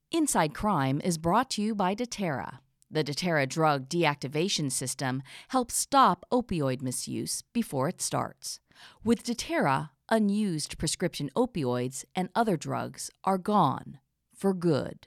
Inside Crime is brought to you by Deterra. The Deterra drug deactivation system helps stop opioid misuse before it starts. With Deterra, unused prescription opioids and other drugs are gone for good.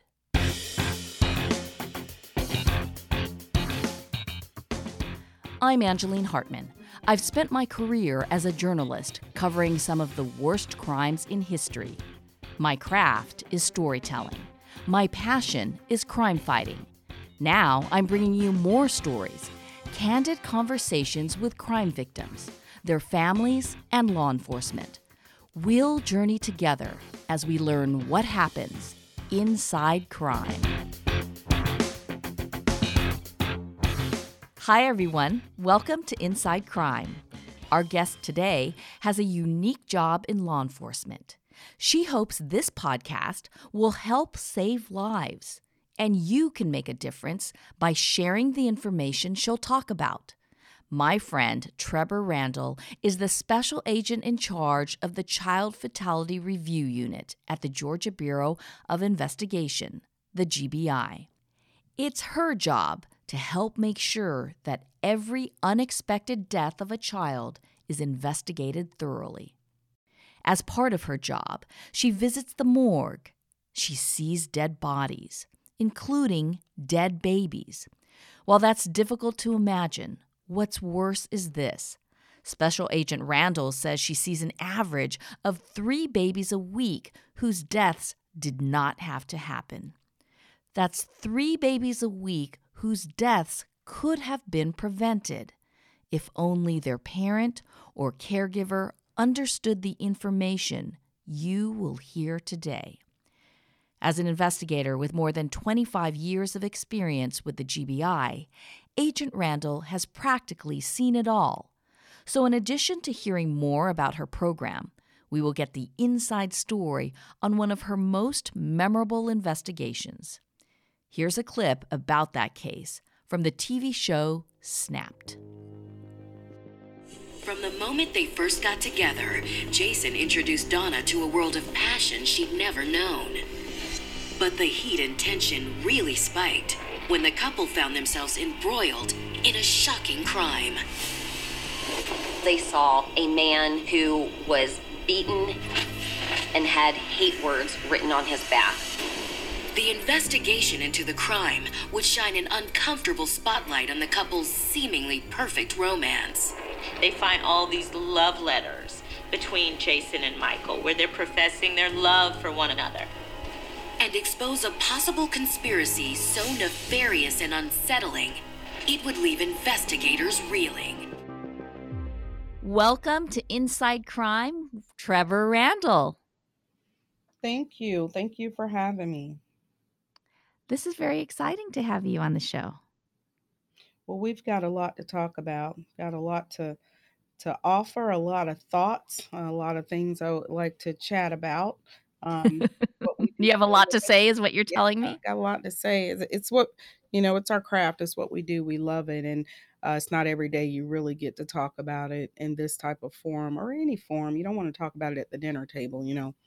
I'm Angeline Hartman. I've spent my career as a journalist covering some of the worst crimes in history. My craft is storytelling. My passion is crime fighting. Now I'm bringing you more stories, candid conversations with crime victims, their families, and law enforcement. We'll journey together as we learn what happens inside crime. Hi, everyone. Welcome to Inside Crime. Our guest today has a unique job in law enforcement. She hopes this podcast will help save lives, and you can make a difference by sharing the information she'll talk about. My friend Trevor Randall is the special agent in charge of the Child Fatality Review Unit at the Georgia Bureau of Investigation, the GBI. It's her job to help make sure that every unexpected death of a child is investigated thoroughly. As part of her job, she visits the morgue. She sees dead bodies, including dead babies. While that's difficult to imagine, what's worse is this. Special Agent Randall says she sees an average of 3 babies a week whose deaths did not have to happen. That's 3 babies a week whose deaths could have been prevented if only their parent or caregiver understood the information you will hear today. As an investigator with more than 25 years of experience with the GBI, Agent Randall has practically seen it all. So in addition to hearing more about her program, we will get the inside story on one of her most memorable investigations. Here's a clip about that case from the TV show Snapped. From the moment they first got together, Jason introduced Donna to a world of passion she'd never known. But the heat and tension really spiked when the couple found themselves embroiled in a shocking crime. They saw a man who was beaten and had hate words written on his back. The investigation into the crime would shine an uncomfortable spotlight on the couple's seemingly perfect romance. They find all these love letters between Jason and Michael where they're professing their love for one another. And expose a possible conspiracy so nefarious and unsettling, it would leave investigators reeling. Welcome to Inside Crime, Trevor Randall. Thank you. Thank you for having me. This is very exciting to have you on the show. Well, we've got a lot to talk about, got a lot to offer, a lot of thoughts, a lot of things I would like to chat about. You have a lot to say is what you're telling me? I've got a lot to say. It's what, it's our craft. It's what we do. We love it. And it's not every day you really get to talk about it in this type of forum or any forum. You don't want to talk about it at the dinner table,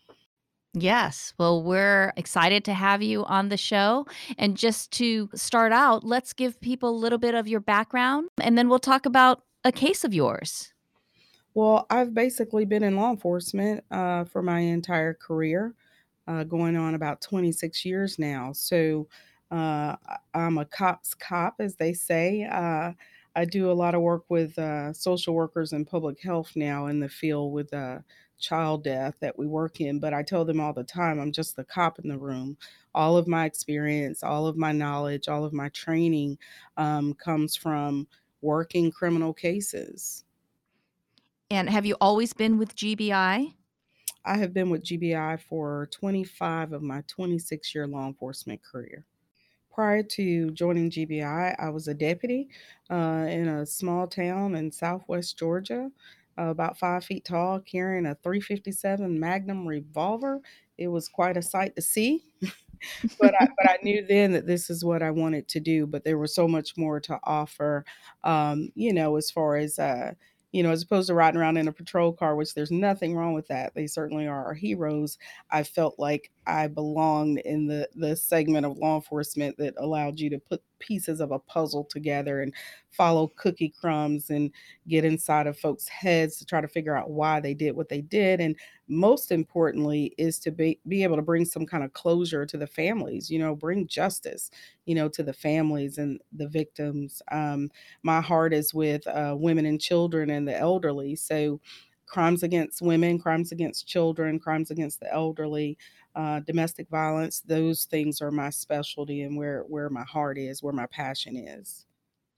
Yes. Well, we're excited to have you on the show. And just to start out, let's give people a little bit of your background, and then we'll talk about a case of yours. Well, I've basically been in law enforcement for my entire career, going on about 26 years now. So I'm a cop's cop, as they say. I do a lot of work with social workers and public health now in the field with child death that we work in. But I tell them all the time, I'm just the cop in the room. All of my experience, all of my knowledge, all of my training comes from working criminal cases. And have you always been with GBI? I have been with GBI for 25 of my 26-year law enforcement career. Prior to joining GBI, I was a deputy in a small town in southwest Georgia, about 5 feet tall, carrying a .357 Magnum revolver. It was quite a sight to see, but I knew then that this is what I wanted to do. But there was so much more to offer, as far as as opposed to riding around in a patrol car, which there's nothing wrong with that. They certainly are our heroes. I felt like I belonged in the segment of law enforcement that allowed you to put pieces of a puzzle together and follow cookie crumbs and get inside of folks' heads to try to figure out why they did what they did. And most importantly is to be able to bring some kind of closure to the families, bring justice, to the families and the victims. My heart is with women and children and the elderly. So crimes against women, crimes against children, crimes against the elderly, domestic violence, those things are my specialty and where my heart is, where my passion is.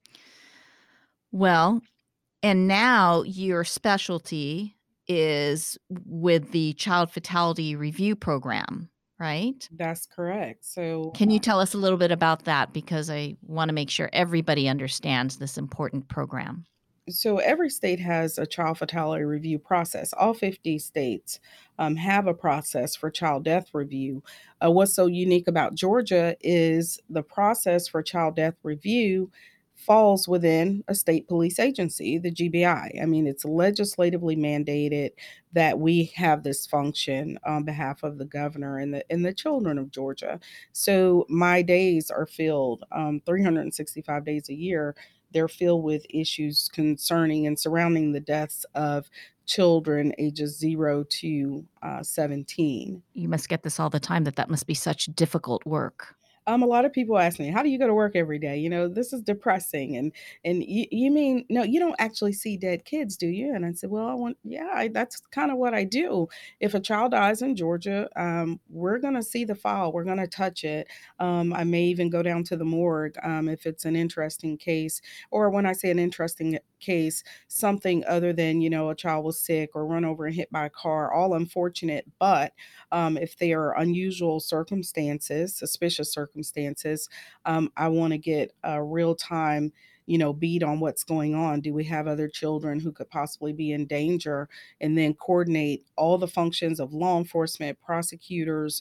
Well, and now your specialty is with the Child Fatality Review Program, right? That's correct. So Can you tell us a little bit about that? Because I want to make sure everybody understands this important program. So every state has a child fatality review process. All 50 states have a process for child death review. What's so unique about Georgia is the process for child death review falls within a state police agency, the GBI. I mean, it's legislatively mandated that we have this function on behalf of the governor and the children of Georgia. So my days are filled 365 days a year. They're filled with issues concerning and surrounding the deaths of children ages 0 to 17. You must get this all the time, that must be such difficult work. A lot of people ask me, how do you go to work every day? This is depressing. And you mean, no, you don't actually see dead kids, do you? And I said, well, that's kind of what I do. If a child dies in Georgia, we're going to see the file. We're going to touch it. I may even go down to the morgue if it's an interesting case. Or when I say an interesting case, something other than, a child was sick or run over and hit by a car, all unfortunate. But if there are unusual circumstances, suspicious circumstances, I want to get a real time, beat on what's going on. Do we have other children who could possibly be in danger? And then coordinate all the functions of law enforcement, prosecutors,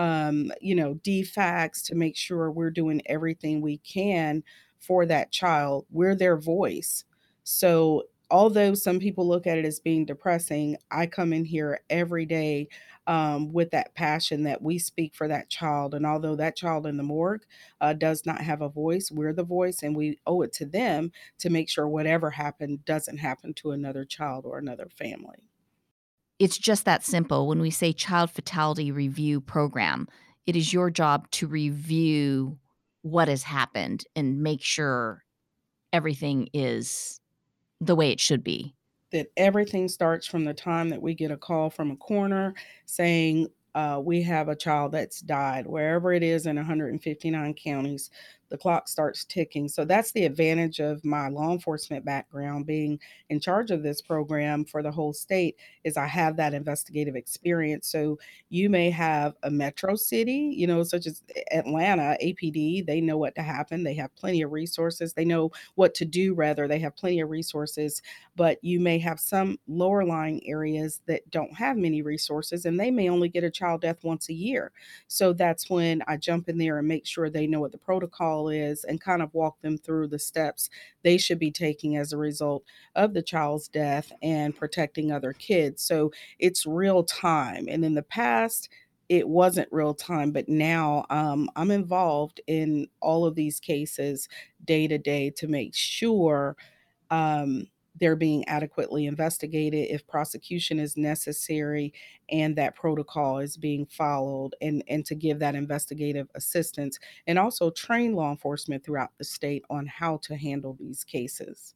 DFACS to make sure we're doing everything we can for that child. We're their voice. So although some people look at it as being depressing, I come in here every day with that passion that we speak for that child. And although that child in the morgue does not have a voice, we're the voice, and we owe it to them to make sure whatever happened doesn't happen to another child or another family. It's just that simple. When we say Child Fatality Review Program, it is your job to review what has happened and make sure everything is the way it should be. That everything starts from the time that we get a call from a coroner saying we have a child that's died, wherever it is in 159 counties. The clock starts ticking. So that's the advantage of my law enforcement background, being in charge of this program for the whole state, is I have that investigative experience. So you may have a metro city, such as Atlanta, APD, they know what to happen. They have plenty of resources. They know what to do, rather. They have plenty of resources. But you may have some lower lying areas that don't have many resources, and they may only get a child death once a year. So that's when I jump in there and make sure they know what the protocol is and kind of walk them through the steps they should be taking as a result of the child's death and protecting other kids. So it's real time. And in the past, it wasn't real time, but now I'm involved in all of these cases day to day to make sure they're being adequately investigated, if prosecution is necessary, and that protocol is being followed, and to give that investigative assistance, and also train law enforcement throughout the state on how to handle these cases.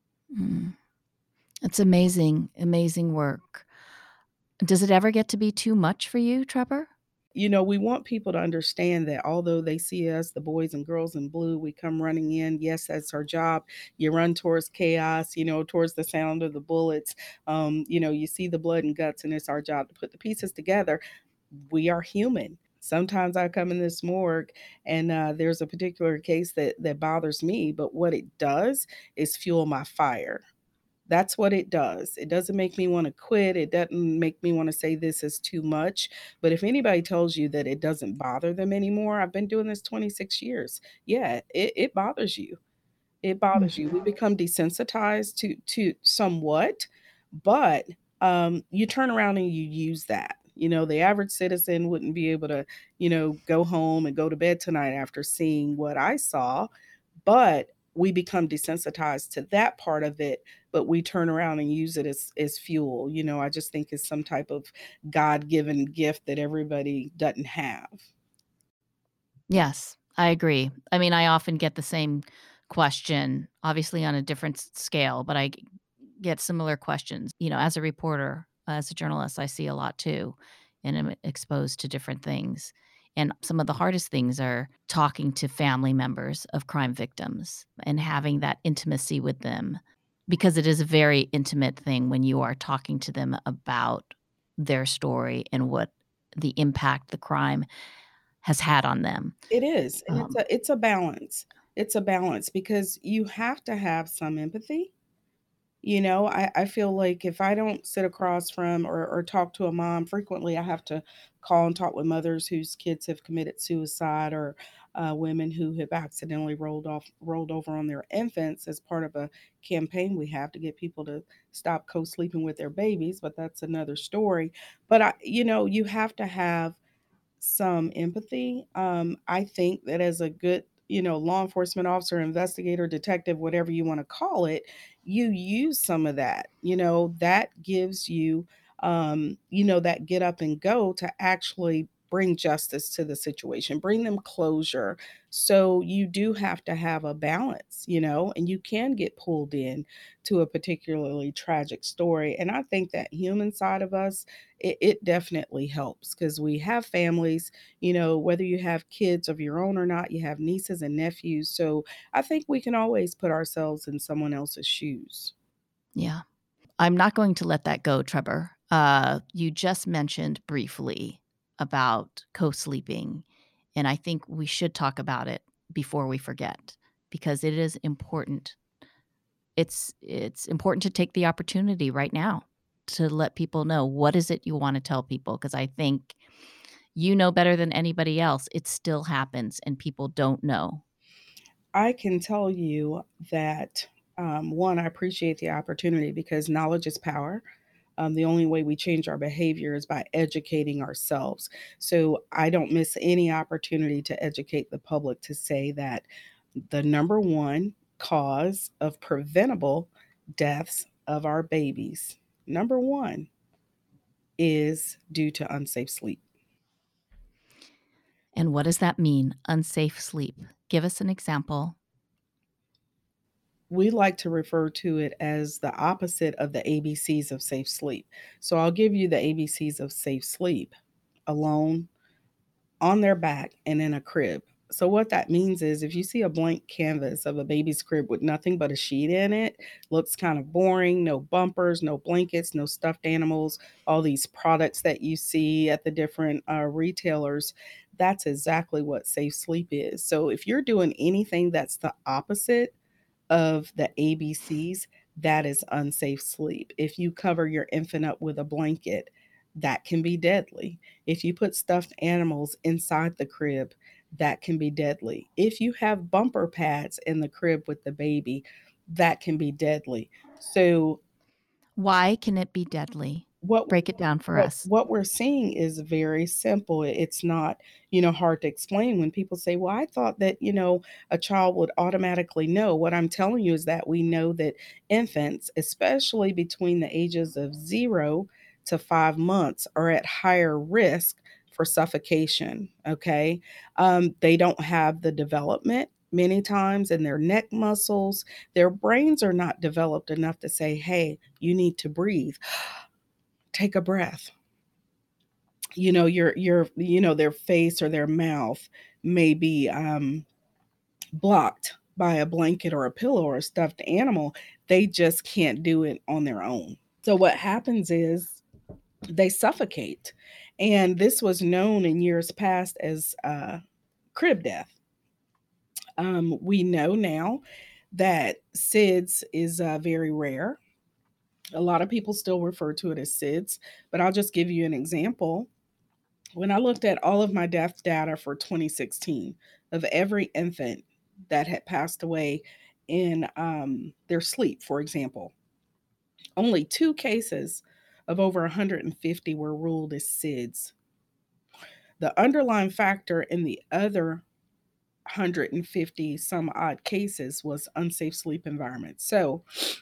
It's amazing, amazing work. Does it ever get to be too much for you, Trevor? We want people to understand that although they see us, the boys and girls in blue, we come running in. Yes, that's our job. You run towards chaos, towards the sound of the bullets. You see the blood and guts, and it's our job to put the pieces together. We are human. Sometimes I come in this morgue and there's a particular case that bothers me, but what it does is fuel my fire. That's what it does. It doesn't make me want to quit. It doesn't make me want to say this is too much. But if anybody tells you that it doesn't bother them anymore, I've been doing this 26 years. Yeah, it bothers you. It bothers you. We Mhm. become desensitized to somewhat, but you turn around and you use that. The average citizen wouldn't be able to, go home and go to bed tonight after seeing what I saw, but we become desensitized to that part of it, but we turn around and use it as fuel. I just think it's some type of God-given gift that everybody doesn't have. Yes, I agree. I mean, I often get the same question, obviously on a different scale, but get similar questions. As a reporter, as a journalist, I see a lot too, and am exposed to different things. And some of the hardest things are talking to family members of crime victims and having that intimacy with them, because it is a very intimate thing when you are talking to them about their story and what the impact the crime has had on them. It is, and it's Um, a balance. It's a balance because you have to have some empathy. I feel like if I don't sit across from or talk to a mom frequently, I have to call and talk with mothers whose kids have committed suicide, or women who have accidentally rolled over on their infants as part of a campaign we have to get people to stop co-sleeping with their babies. But that's another story. But you have to have some empathy. I think that as a good, law enforcement officer, investigator, detective, whatever you want to call it, you use some of that. That gives you, that get up and go to actually bring justice to the situation, bring them closure. So you do have to have a balance, and you can get pulled in to a particularly tragic story. And I think that human side of us, it definitely helps because we have families, whether you have kids of your own or not, you have nieces and nephews. So I think we can always put ourselves in someone else's shoes. yeah. I'm not going to let that go, Trevor. You just mentioned briefly about co-sleeping, and I think we should talk about it before we forget, because it is important. It's important to take the opportunity right now to let people know what is it you wanna tell people, because I think you know better than anybody else, it still happens and people don't know. I can tell you that, one, I appreciate the opportunity because knowledge is power. The only way we change our behavior is by educating ourselves. So I don't miss any opportunity to educate the public to say that the number one cause of preventable deaths of our babies, number one, is due to unsafe sleep. And what does that mean, unsafe sleep? Give us an example. We like to refer to it as the opposite of the ABCs of safe sleep. So I'll give you the ABCs of safe sleep: alone, on their back, and in a crib. So what that means is if you see a blank canvas of a baby's crib with nothing but a sheet in it, looks kind of boring, no bumpers, no blankets, no stuffed animals, all these products that you see at the different retailers, that's exactly what safe sleep is. So if you're doing anything that's the opposite of the ABCs, that is unsafe sleep. If you cover your infant up with a blanket, that can be deadly. If you put stuffed animals inside the crib, that can be deadly. If you have bumper pads in the crib with the baby, that can be deadly. So Why can it be deadly? what Break it down for what us. what we're seeing is very simple. It's not, hard to explain when people say, "Well, I thought that, a child would automatically know." What I'm telling you is that we know that infants, especially between the ages of 0 to 5 months, are at higher risk for suffocation, okay? They don't have the development many times in their neck muscles. Their brains are not developed enough to say, "Hey, you need to breathe. Take a breath." Their face or their mouth may be blocked by a blanket or a pillow or a stuffed animal. They just can't do it on their own. So what happens is they suffocate. And this was known in years past as crib death. We know now that SIDS is very rare. A lot of people still refer to it as SIDS, but I'll just give you an example. When I looked at all of my death data for 2016 of every infant that had passed away, in their sleep, for example. Only 2 cases of over 150 were ruled as SIDS. The underlying factor in the other 150 some odd cases was unsafe sleep environment. So,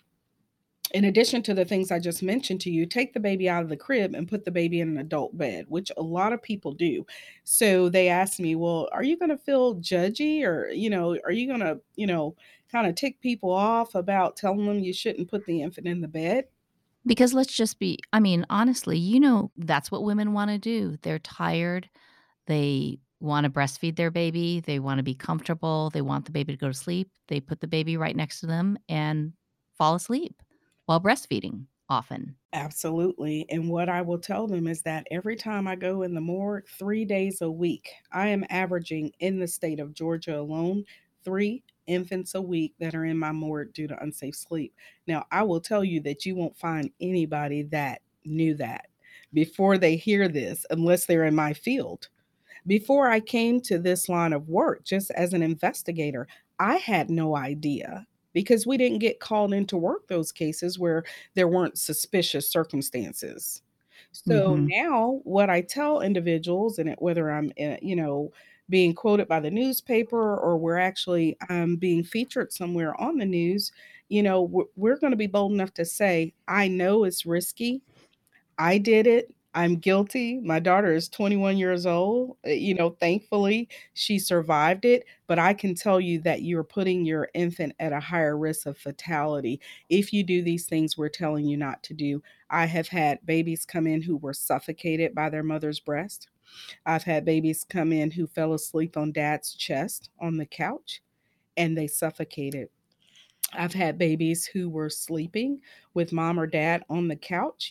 in addition to the things I just mentioned to you, take the baby out of the crib and put the baby in an adult bed, which a lot of people do. So they asked me, well, are you going to feel judgy, or, are you going to, kind of tick people off about telling them you shouldn't put the infant in the bed? Because let's just be, honestly, that's what women want to do. They're tired. They want to breastfeed their baby. They want to be comfortable. They want the baby to go to sleep. They put the baby right next to them and fall asleep while breastfeeding often. Absolutely. And what I will tell them is that every time I go in the morgue 3 days a week, I am averaging in the state of Georgia alone 3 infants a week that are in my morgue due to unsafe sleep. Now, I will tell you that you won't find anybody that knew that before they hear this, unless they're in my field. Before I came to this line of work, just as an investigator, I had no idea because we didn't get called into work those cases where there weren't suspicious circumstances. So Mhm. now, what I tell individuals, and whether I'm, being quoted by the newspaper or we're actually being featured somewhere on the news, we're going to be bold enough to say, I know it's risky. I did it. I'm guilty. My daughter is 21 years old. Thankfully, she survived it. But I can tell you that you're putting your infant at a higher risk of fatality if you do these things we're telling you not to do. I have had babies come in who were suffocated by their mother's breast. I've had babies come in who fell asleep on dad's chest on the couch and they suffocated. I've had babies who were sleeping with mom or dad on the couch,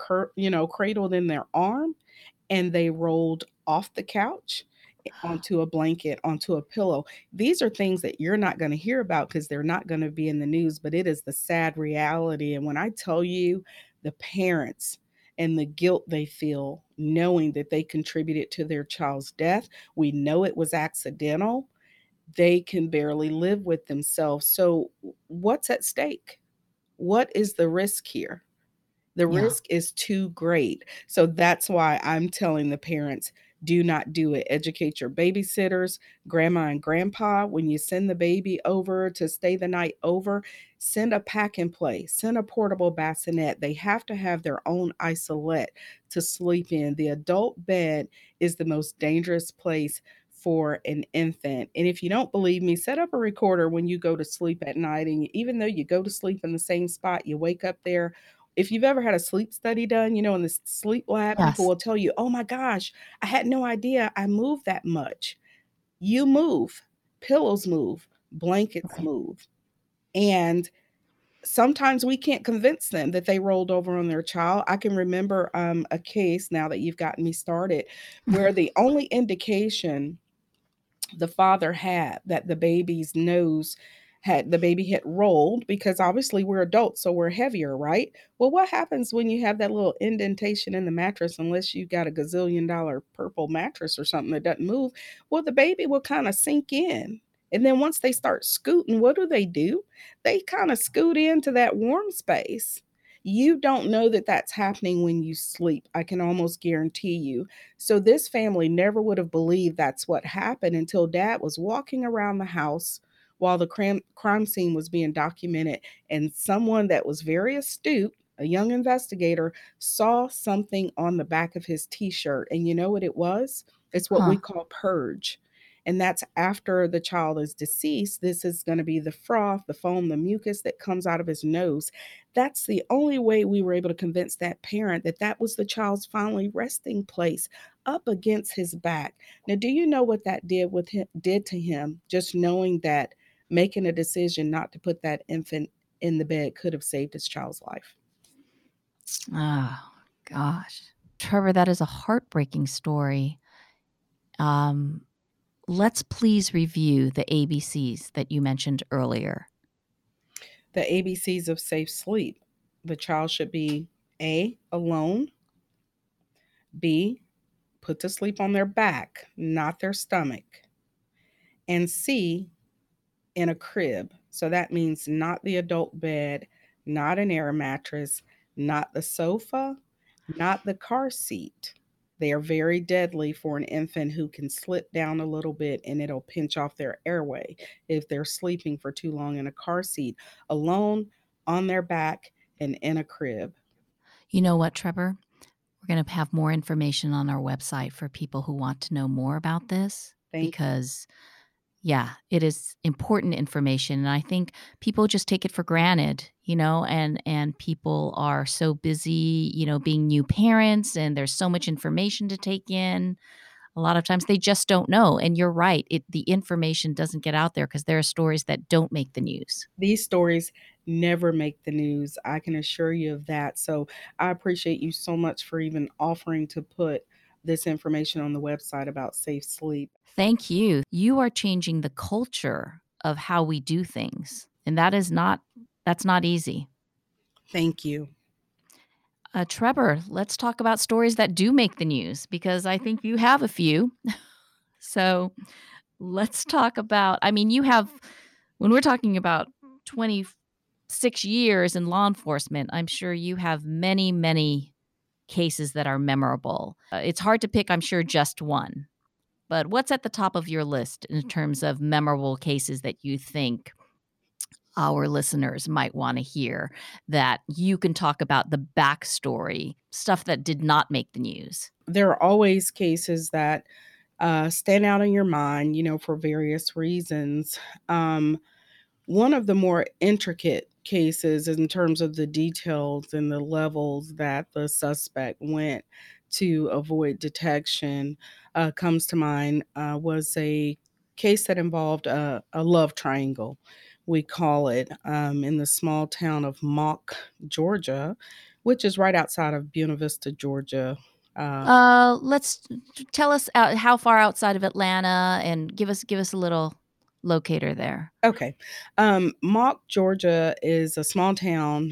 cradled in their arm, and they rolled off the couch onto a blanket, onto a pillow. These are things that you're not going to hear about because they're not going to be in the news, but it is the sad reality. And when I tell you the parents and the guilt they feel knowing that they contributed to their child's death, we know it was accidental, they can barely live with themselves. So, what's at stake? What is the risk here? The Yeah. risk is too great. So that's why I'm telling the parents, do not do it. Educate your babysitters, grandma and grandpa. When you send the baby over to stay the night over, send a pack and play, send a portable bassinet. They have to have their own isolette to sleep in. The adult bed is the most dangerous place for an infant. And if you don't believe me, set up a recorder when you go to sleep at night. And even though you go to sleep in the same spot, you wake up there. If you've ever had a sleep study done, in the sleep lab, people Yes. will tell you, oh my gosh, I had no idea I moved that much. You move, pillows move, blankets Okay. move. And sometimes we can't convince them that they rolled over on their child. I can remember a case, now that you've gotten me started, where the only indication the father had that the baby had rolled, because obviously we're adults, so we're heavier, right? Well, what happens when you have that little indentation in the mattress, unless you got a gazillion-dollar purple mattress or something that doesn't move? Well, the baby will kind of sink in. And then once they start scooting, what do? They kind of scoot into that warm space. You don't know that that's happening when you sleep. I can almost guarantee you. So this family never would have believed that's what happened until dad was walking around the house while the crime scene was being documented, and someone that was very astute, a young investigator, saw something on the back of his t-shirt. And you know what it was? It's what we Huh. call purge. And that's after the child is deceased. This is going to be the froth, the foam, the mucus that comes out of his nose. That's the only way we were able to convince that parent that that was the child's finally resting place, up against his back. Now, do you know what that did to him? Just knowing that making a decision not to put that infant in the bed could have saved his child's life. Oh, gosh. Trevor, that is a heartbreaking story. Um, let's please review the ABCs that you mentioned earlier. The ABCs of safe sleep. The child should be A, alone, B, put to sleep on their back, not their stomach, and C, in a crib. So that means not the adult bed, not an air mattress, not the sofa, not the car seat. They are very deadly for an infant who can slip down a little bit and it'll pinch off their airway if they're sleeping for too long in a car seat, alone, on their back, and in a crib. You know what, Trevor? We're going to have more information on our website for people who want to know more about this Thank because, yeah, it is important information. And I think people just take it for granted, and people are so busy, being new parents, and there's so much information to take in. A lot of times they just don't know. And you're right. The information doesn't get out there because there are stories that don't make the news. These stories never make the news. I can assure you of that. So I appreciate you so much for even offering to put this information on the website about safe sleep. Thank you. You are changing the culture of how we do things. And that's not easy. Thank you. Trevor, let's talk about stories that do make the news because I think you have a few. So let's talk about, when we're talking about 26 years in law enforcement, I'm sure you have many, many cases that are memorable. It's hard to pick, I'm sure, just one. But what's at the top of your list in terms of memorable cases that you think our listeners might want to hear, that you can talk about the backstory, stuff that did not make the news? There are always cases that stand out in your mind, for various reasons. One of the more intricate cases in terms of the details and the levels that the suspect went to avoid detection comes to mind was a case that involved a love triangle, we call it, in the small town of Mock, Georgia, which is right outside of Buena Vista, Georgia. Let's tell us how far outside of Atlanta and give us a little locator there. Okay. Mock, Georgia is a small town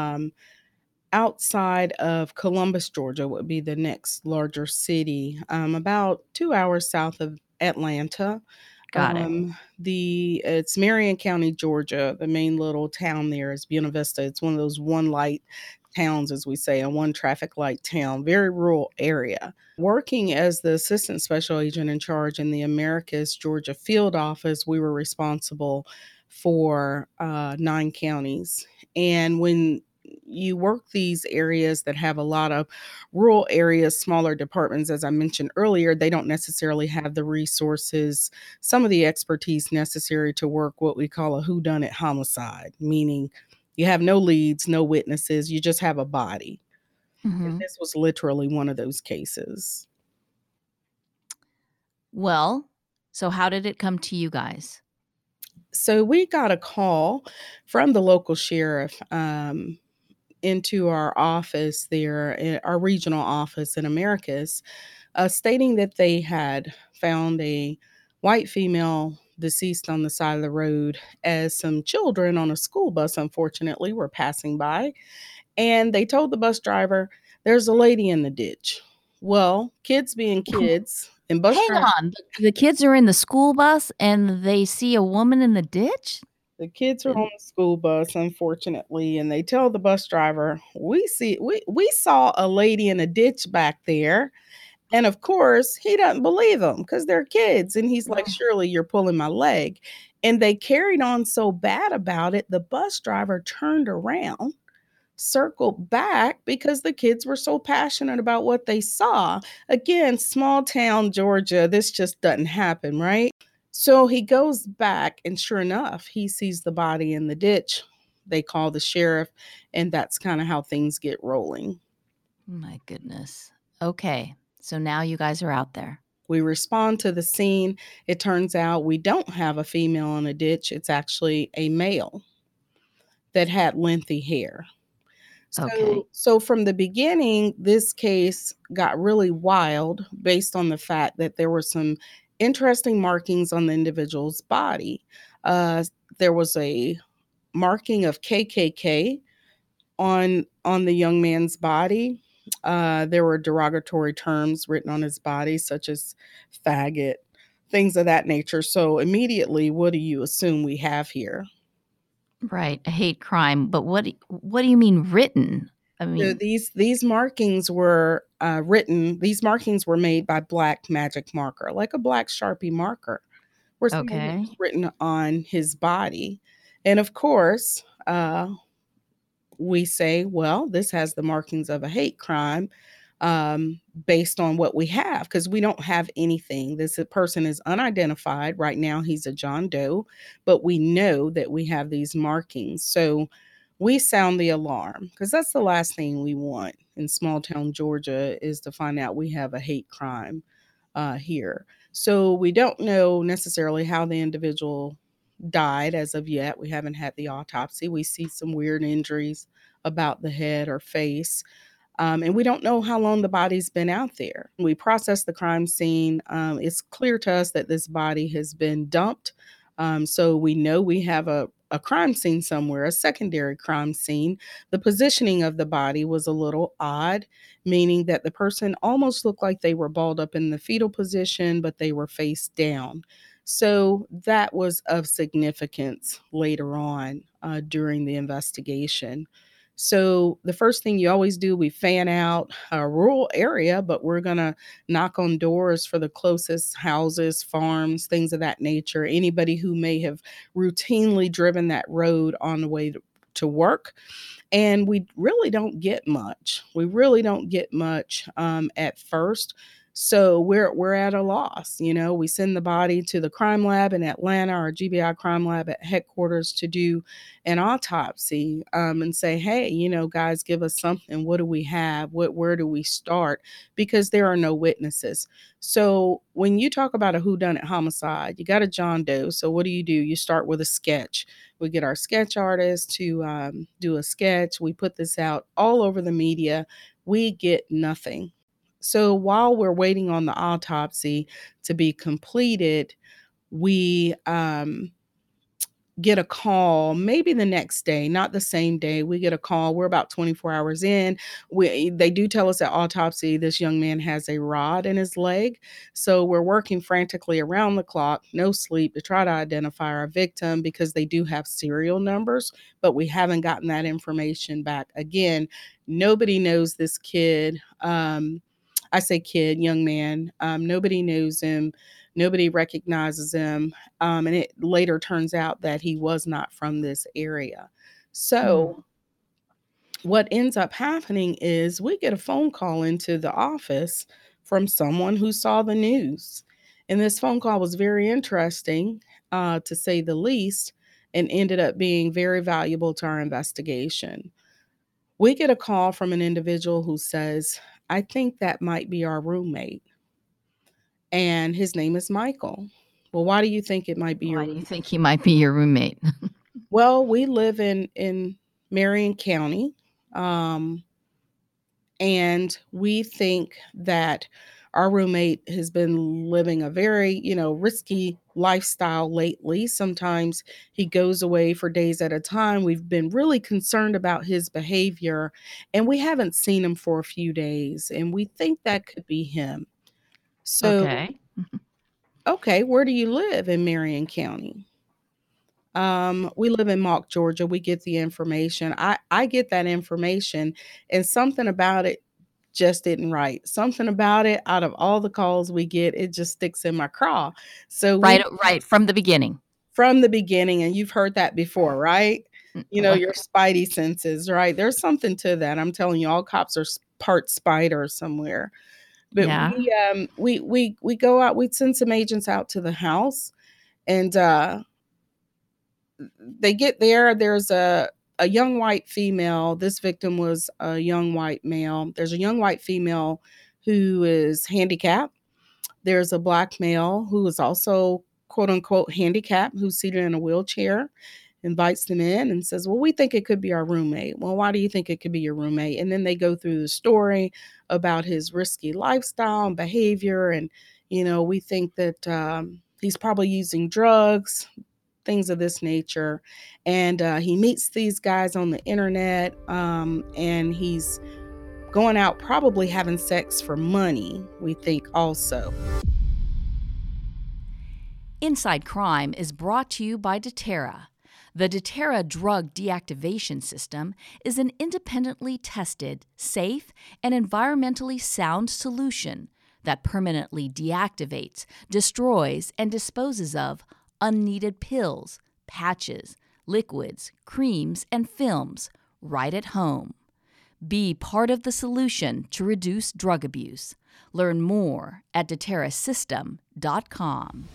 outside of Columbus, Georgia, would be the next larger city, about 2 hours south of Atlanta. Got it. It's Marion County, Georgia. The main little town there is Buena Vista. It's one of those one light towns, as we say, a one traffic light town, very rural area. Working as the assistant special agent in charge in the Americus, Georgia field office, we were responsible for 9 counties. And when you work these areas that have a lot of rural areas, smaller departments, as I mentioned earlier, they don't necessarily have the resources, some of the expertise necessary to work what we call a whodunit homicide, meaning you have no leads, no witnesses, you just have a body. And this was literally one of those cases. Well, so how did it come to you guys? So we got a call from the local sheriff into our office there, our regional office in Americus, stating that they had found a white female deceased on the side of the road as some children on a school bus, unfortunately, were passing by. And they told the bus driver, there's a lady in the ditch. Well, kids being kids, and bus Hang on. The kids are in the school bus and they see a woman in the ditch? The kids are on the school bus, unfortunately, and they tell the bus driver, we saw a lady in a ditch back there. And of course, he doesn't believe them because they're kids. And he's like, surely you're pulling my leg. And they carried on so bad about it, the bus driver turned around, circled back because the kids were so passionate about what they saw. Again, small town Georgia, this just doesn't happen, right? So he goes back, and sure enough, he sees the body in the ditch. They call the sheriff, and that's kind of how things get rolling. My goodness. Okay. So now you guys are out there. We respond to the scene. It turns out we don't have a female in a ditch. It's actually a male that had lengthy hair. So from the beginning, this case got really wild based on the fact that there were some interesting markings on the individual's body. There was a marking of KKK on the young man's body. There were derogatory terms written on his body, such as faggot, things of that nature. So immediately, what do you assume we have here? Right, a hate crime. But what do you mean written? I So mean, these markings were written. These markings were made by black magic marker, like a black Sharpie marker, where someone had okay. just written on his body. And of course, we say, well, this has the markings of a hate crime based on what we have, because we don't have anything. This person is unidentified. Right now, he's a John Doe, but we know that we have these markings. So we sound the alarm, because that's the last thing we want in small town Georgia, is to find out we have a hate crime here. So we don't know necessarily how the individual died as of yet. We haven't had the autopsy. We see some weird injuries about the head or face. And we don't know how long the body's been out there. We process the crime scene. It's clear to us that this body has been dumped. So we know we have a crime scene somewhere, a secondary crime scene. The positioning of the body was a little odd, meaning that the person almost looked like they were balled up in the fetal position, but they were face down. So that was of significance later on during the investigation. So the first thing you always do, we fan out a rural area, but we're going to knock on doors for the closest houses, farms, things of that nature. Anybody who may have routinely driven that road on the way to work. And we really don't get much. We really don't get much at first. So we're at a loss. We send the body to the crime lab in Atlanta, or GBI crime lab at headquarters, to do an autopsy and say, hey, guys, give us something. What do we have? Where do we start? Because there are no witnesses. So when you talk about a whodunit homicide, you got a John Doe. So what do? You start with a sketch. We get our sketch artist to do a sketch. We put this out all over the media. We get nothing. So while we're waiting on the autopsy to be completed, we get a call maybe the next day, not the same day. We get a call. We're about 24 hours in. They do tell us at autopsy this young man has a rod in his leg. So we're working frantically around the clock, no sleep, to try to identify our victim, because they do have serial numbers, but we haven't gotten that information back. Again, nobody knows this kid. I say kid, young man. Nobody knows him. Nobody recognizes him. And it later turns out that he was not from this area. So what ends up happening is we get a phone call into the office from someone who saw the news. And this phone call was very interesting, to say the least, and ended up being very valuable to our investigation. We get a call from an individual who says, I think that might be our roommate. And his name is Michael. Well, why do you think it might be your Why do you roommate? think he might be your roommate? Well, we live in Marion County, and we think that our roommate has been living a very, risky lifestyle lately. Sometimes he goes away for days at a time. We've been really concerned about his behavior, and we haven't seen him for a few days, and we think that could be him. So, Okay. okay, where do you live in Marion County? We live in Mock, Georgia. We get the information. I get that information, and something about it just isn't right. Something about it, out of all the calls we get, it just sticks in my craw. So Right from the beginning. from the beginning, and you've heard that before, right? Well, Your spidey senses, right? There's something to that. I'm telling you, all cops are part spider somewhere. But yeah. we go out. We send some agents out to the house, and they get there. There's a young white female. This victim was a young white male. There's a young white female who is handicapped. There's a black male who is also quote unquote handicapped, who's seated in a wheelchair, invites them in and says, well, we think it could be our roommate. Well, why do you think it could be your roommate? And then they go through the story about his risky lifestyle and behavior. And, we think that he's probably using drugs, things of this nature. And he meets these guys on the internet, and he's going out probably having sex for money, we think also. Inside Crime is brought to you by doTERRA, The doTERRA drug deactivation system is an independently tested, safe, and environmentally sound solution that permanently deactivates, destroys, and disposes of unneeded pills, patches, liquids, creams, and films right at home. Be part of the solution to reduce drug abuse. Learn more at doterrasystem.com.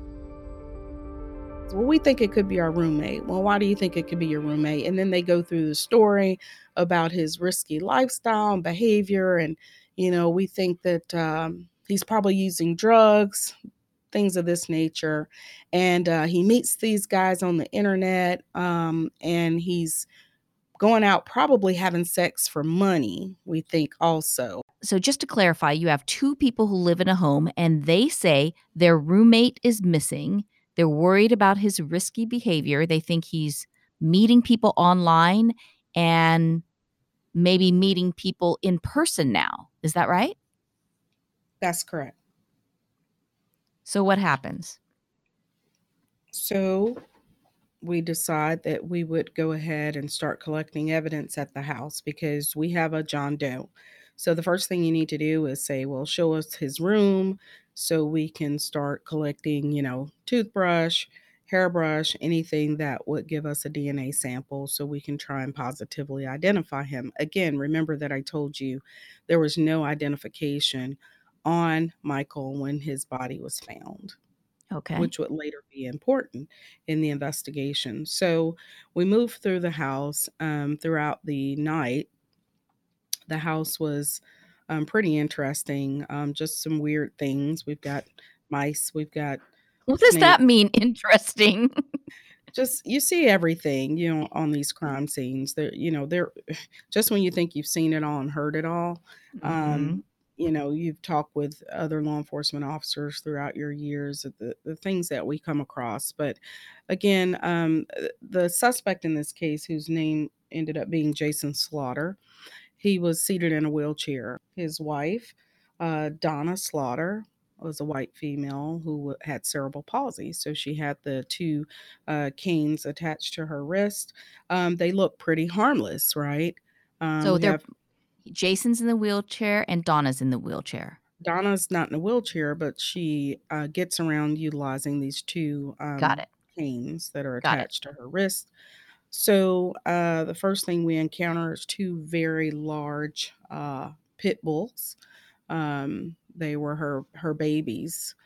Well, we think it could be our roommate. Well, why do you think it could be your roommate? And then they go through the story about his risky lifestyle and behavior. And, we think that he's probably using drugs, things of this nature. And he meets these guys on the internet, and he's going out probably having sex for money, we think also. So just to clarify, you have two people who live in a home and they say their roommate is missing. They're worried about his risky behavior. They think he's meeting people online and maybe meeting people in person now. Is that right? That's correct. So what happens? So we decide that we would go ahead and start collecting evidence at the house because we have a John Doe. So the first thing you need to do is say, well, show us his room so we can start collecting, toothbrush, hairbrush, anything that would give us a DNA sample so we can try and positively identify him. Again, remember that I told you there was no identification on Michael when his body was found. Okay. Which would later be important in the investigation. So we moved through the house throughout the night. The house was pretty interesting. Just some weird things. We've got mice. We've got What does snakes. that mean, interesting? Just you see everything, on these crime scenes. They're just when you think you've seen it all and heard it all. Mhm. You've talked with other law enforcement officers throughout your years of the things that we come across. But again, the suspect in this case, whose name ended up being Jason Slaughter, he was seated in a wheelchair. His wife, Donna Slaughter, was a white female who had cerebral palsy. So she had the two canes attached to her wrist. They look pretty harmless, right? So We have Jason's in the wheelchair and Donna's in the wheelchair. Donna's not in a wheelchair, but she gets around utilizing these two Got it. canes that are Got it. attached to her wrist. So the first thing we encounter is two very large pit bulls. They were her babies.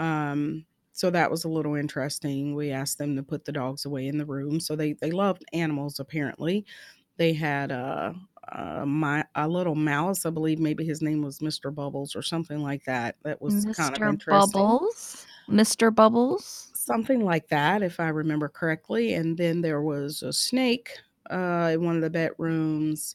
So that was a little interesting. We asked them to put the dogs away in the room. So they loved animals, apparently. They had a little mouse. I believe maybe his name was Mr. Bubbles or something like that. That was kind of Mr. interesting. Bubbles? Mr. Bubbles? Something like that, if I remember correctly. And then there was a snake in one of the bedrooms,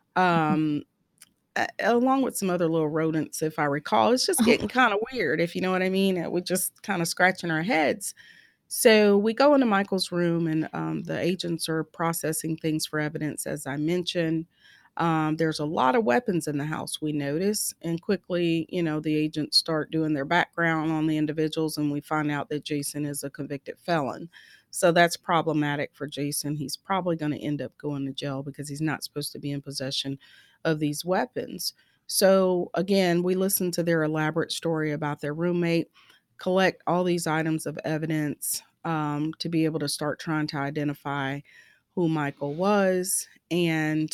along with some other little rodents, if I recall. It's just getting kind of weird, if you know what I mean. We're just kind of scratching our heads. So we go into Michael's room, and the agents are processing things for evidence, as I mentioned. There's a lot of weapons in the house, we notice, and quickly, the agents start doing their background on the individuals, and we find out that Jason is a convicted felon. So that's problematic for Jason. He's probably going to end up going to jail because he's not supposed to be in possession of these weapons. So again, we listen to their elaborate story about their roommate, collect all these items of evidence to be able to start trying to identify who Michael was. And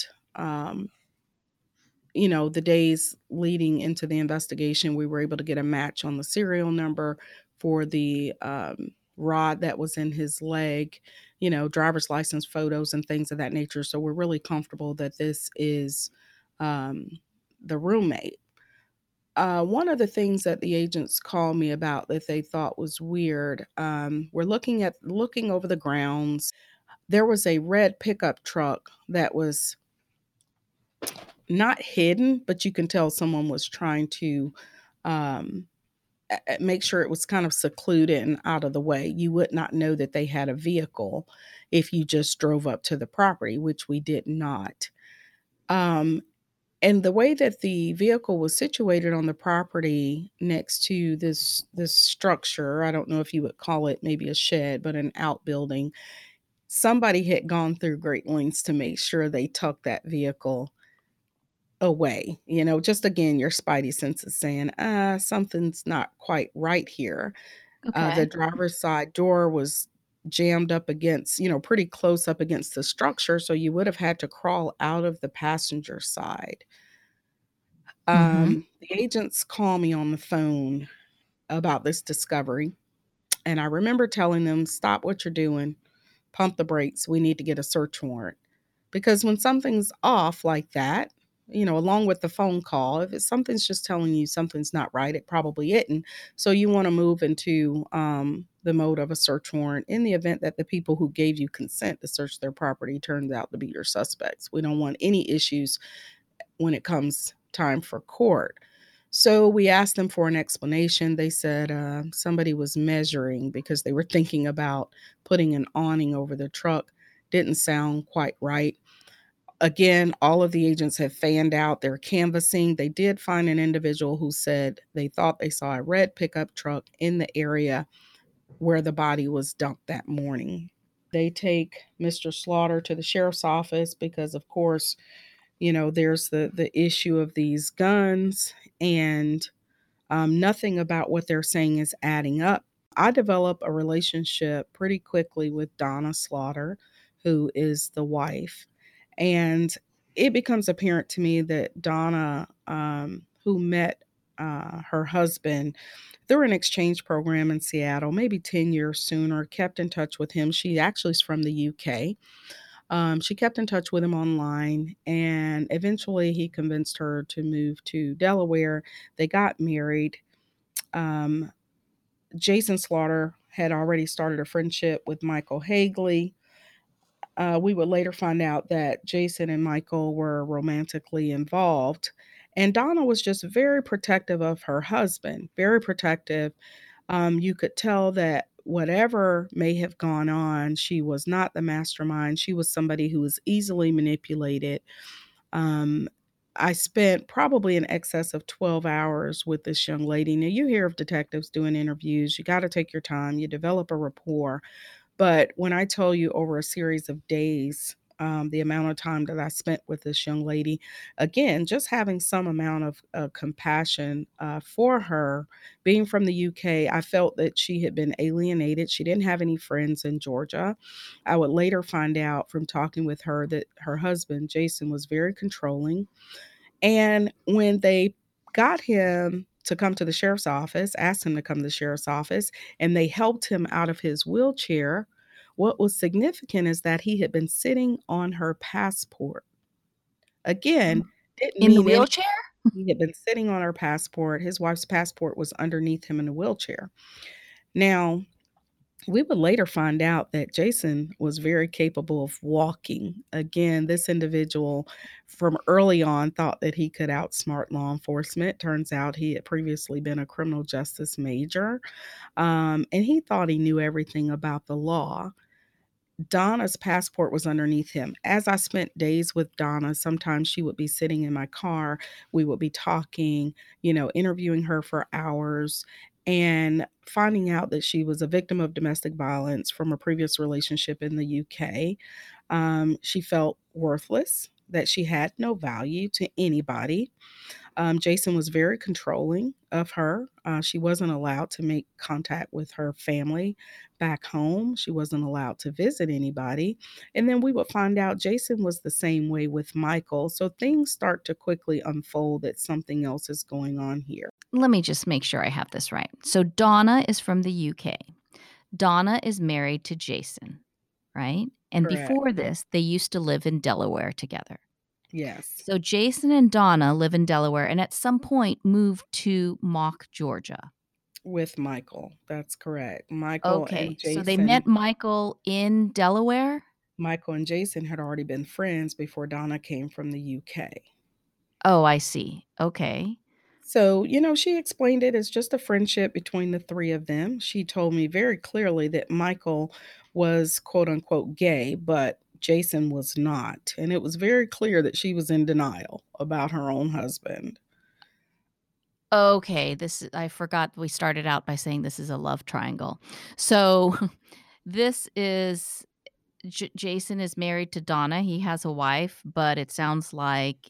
the days leading into the investigation, we were able to get a match on the serial number for the rod that was in his leg, driver's license photos and things of that nature. So we're really comfortable that this is the roommate. One of the things that the agents called me about that they thought was weird, we're looking over the grounds. There was a red pickup truck that was not hidden, but you can tell someone was trying to make sure it was kind of secluded and out of the way. You would not know that they had a vehicle if you just drove up to the property, which we did not. And the way that the vehicle was situated on the property next to this structure, I don't know if you would call it maybe a shed, but an outbuilding, somebody had gone through great lengths to make sure they tucked that vehicle away. Just again, your spidey senses saying, something's not quite right here. The Okay. driver's side door was jammed up against, pretty close up against the structure. So you would have had to crawl out of the passenger side. Mm-hmm. The agents call me on the phone about this discovery. And I remember telling them, stop what you're doing, pump the brakes. We need to get a search warrant. Because when something's off like that, along with the phone call, if it's something's just telling you something's not right, it probably isn't. So you want to move into the mode of a search warrant in the event that the people who gave you consent to search their property turns out to be your suspects. We don't want any issues when it comes time for court. So we asked them for an explanation. They said somebody was measuring because they were thinking about putting an awning over the truck. Didn't sound quite right. Again, all of the agents have fanned out. They're canvassing. They did find an individual who said they thought they saw a red pickup truck in the area where the body was dumped that morning. They take Mr. Slaughter to the sheriff's office because, of course, there's the issue of these guns, and nothing about what they're saying is adding up. I develop a relationship pretty quickly with Donna Slaughter, who is the wife. And it becomes apparent to me that Donna, who met her husband through an exchange program in Seattle, maybe 10 years sooner, kept in touch with him. She actually is from the UK. She kept in touch with him online, and eventually he convinced her to move to Delaware. They got married. Um, Jason Slaughter had already started a friendship with Michael Hagley. We would later find out that Jason and Michael were romantically involved. And Donna was just very protective of her husband, very protective. You could tell that whatever may have gone on, she was not the mastermind. She was somebody who was easily manipulated. Um, I spent probably in excess of 12 hours with this young lady. Now, you hear of detectives doing interviews, you got to take your time, you develop a rapport. But when I tell you over a series of days, the amount of time that I spent with this young lady, again, just having some amount of compassion for her, being from the UK, I felt that she had been alienated. She didn't have any friends in Georgia. I would later find out from talking with her that her husband, Jason, was very controlling. And when they got him to come to the sheriff's office, asked him to come to the sheriff's office, and they helped him out of his wheelchair, what was significant is that he had been sitting on her passport. Again, didn't In the mean anything. wheelchair? He had been sitting on her passport. His wife's passport was underneath him in a wheelchair. Now, we would later find out that Jason was very capable of walking. Again, this individual from early on thought that he could outsmart law enforcement. Turns out he had previously been a criminal justice major, and he thought he knew everything about the law. Donna's passport was underneath him. As I spent days with Donna, sometimes she would be sitting in my car. We would be talking, interviewing her for hours and finding out that she was a victim of domestic violence from a previous relationship in the UK. She felt worthless, that she had no value to anybody. Jason was very controlling of her. She wasn't allowed to make contact with her family back home. She wasn't allowed to visit anybody. And then we would find out Jason was the same way with Michael. So things start to quickly unfold that something else is going on here. Let me just make sure I have this right. So Donna is from the UK. Donna is married to Jason, right? And Correct. before this, they used to live in Delaware together. Yes, So Jason and Donna live in Delaware and at some point moved to Mock, Georgia. with Michael. That's correct. Michael and Okay, so Jason. they met Michael in Delaware? Michael and Jason had already been friends before Donna came from the UK. Oh, I see. Okay. So, she explained it as just a friendship between the three of them. She told me very clearly that Michael was quote unquote gay, but Jason was not. And it was very clear that she was in denial about her own husband. Okay, I forgot we started out by saying this is a love triangle. So this is Jason is married to Donna. He has a wife, but it sounds like,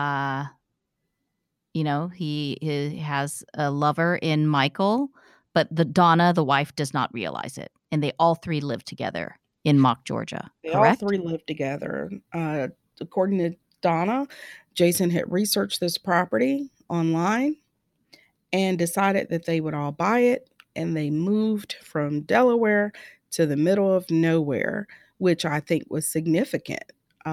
he has a lover in Michael, but the Donna, the wife, does not realize it, and they all three live together in Mock, Georgia. They all Correct? three lived together. According to Donna, Jason had researched this property online and decided that they would all buy it, and they moved from Delaware to the middle of nowhere, which I think was significant.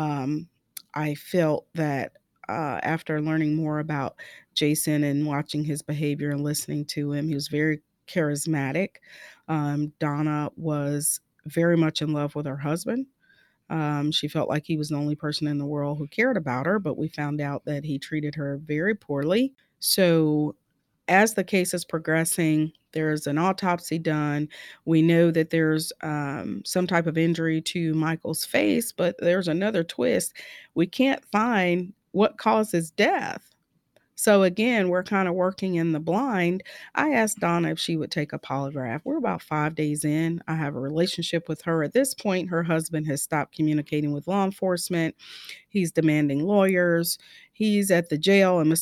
I felt that after learning more about Jason and watching his behavior and listening to him, he was very charismatic. Donna was very much in love with her husband. She felt like he was the only person in the world who cared about her, but we found out that he treated her very poorly. So, as the case is progressing, there's an autopsy done. We know that there's some type of injury to Michael's face, but there's another twist. We can't find what caused his death. So again, we're kind of working in the blind. I asked Donna if she would take a polygraph. We're about 5 days in. I have a relationship with her. At this point, her husband has stopped communicating with law enforcement. He's demanding lawyers. He's at the jail in